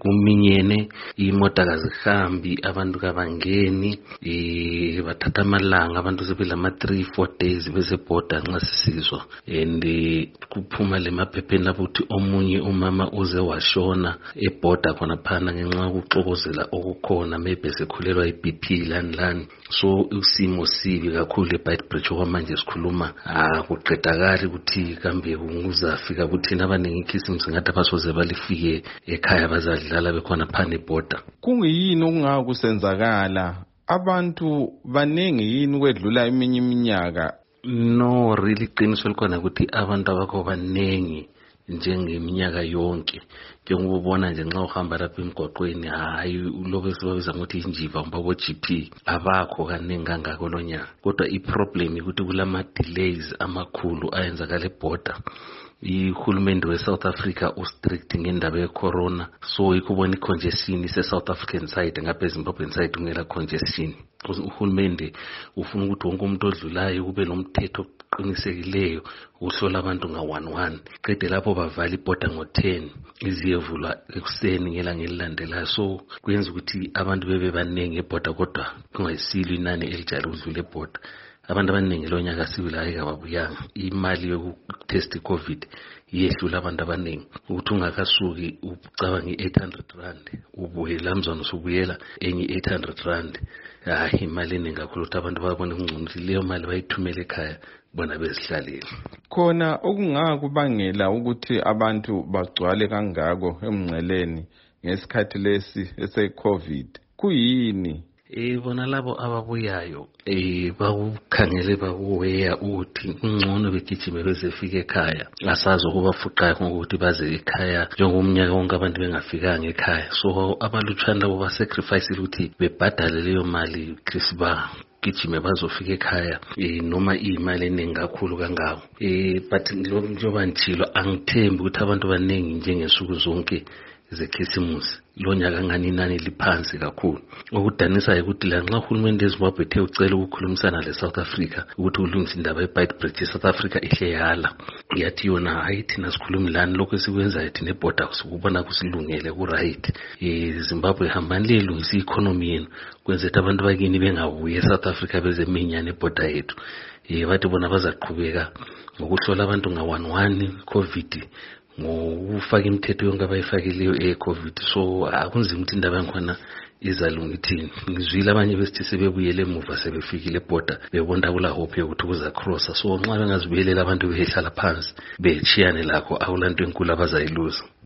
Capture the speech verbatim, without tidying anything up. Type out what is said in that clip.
kuminyene imota kazihambi abantu kabangeni eh bathatha amalanga abantu sebelama three four days bese border nxa sisizwa and kuphuma lemaphepheni ukuthi omunye umama uze washona eborder khona phana ngenxa yokuxokozela okukhona maybe sekhulelwa iB P lani lani. So usimo sibi kakhulu eBeitbridge okwamanje sikhuluma akuqedakali ukuthi kambe kunguzafika ukuthi abaningi ikhisimsi ngathi abasoze balifike ekhaya bazadlala bekhona phana eborder. Kungiyini okungaka kusenzakala? Abantu banengi yini kwedlula eminye iminyaka? No, really qiniso likhona ukuthi abantu abakho banengi njengeminyaka yonke. Njengobona nje nxa uhamba lapha emgwaqweni hayi lokho esibabiza ngokuthi injiva umbabo G P abakho kanengi kangako lonyaka. Kodwa iproblem ukuthi kulama delays amakhulu ayenzakala eborder. Ihulumende weSouth Africa ustrict ngendaba yecorona, so ikubona icongestion ise South African side ngapha eZimbabwean side kungela congestion. Uhulumende ufuna ukuthi wonke umuntu odlulayo kube nomthetho oqinisekileyo uhlola abantu nga one one. Qede lapho bavala iborder ngo ten iziyevulwa ekuseni ngelanga elilandelayo, so kuyenza ukuthi abantu bebe banengi eborder kodwa kungayisilo inani elijayele ukudlula eborder. Abantu abaningi lonyaka sibila ayikababuyanga. Imali yokutest iCovid yehlula abantu abaningi ukuthi ungakasuki ucabanga i-eight hundred rand ubuye lamzwana usubuyela enye eight hundred rand. Hayi imali eningi kakhulu ukuthi abantu babone kungcono leyo mali bayithumele ekhaya bona bezihlalele. Khona okungaka kubangela ukuthi abantu bagcwale kangako emngceleni ngesikhathi lesi ese-Covid kuyini? Eh bona labo ababuyayo eh bakukhangele bakuweya ukuthi kungcono begijime bezefika ekhaya. Asazi ukubafuqayo ngokuthi baze ekhaya njengomnyaka wonke abantu bengafikanga ekhaya. So abalutshwana labo ba sacrifice ukuthi bebhadale leyo mali Christmas gijime bazofika ekhaya eh noma imali eningi kakhulu kangako. Eh but njengoba ngitshilo angithembi ukuthi abantu abaningi njengesuku zonke zekhisimusi lonyaka ngani inani liphansi kakhulu. Okudanisa ukuthi la nxa uhulumende eZimbabwe ethe ucela ukukhulumisana le South Africa ukuthi ulungise indaba yeBeitbridge, South Africa ihle yala yathi yona hayi thina sikhulumi lani lokho esikwenzayo thina eborder sikubona kusilungele ku right. Eh Zimbabwe hambani lelungisa economy yenu kwenza ukuthi abantu bakini bengabuye eSouth Africa bezeminyane eborder yethu. Eh bathi bona bazaqhubeka ngokuhlola abantu nga one one Covid ngokufaka imithetho yonke abayifakileyo e-Covid. So akunzima ukuthi indaba yakhona izalunga ithini. Ngizwile abanye besithi sebebuyele emuva sebefikile eborder bebona kula hope yokuthi kuza crossa. So nxa bengazibuyelela abantu behlala phansi bechiyane lakho awulanto enkulu abazayiluza.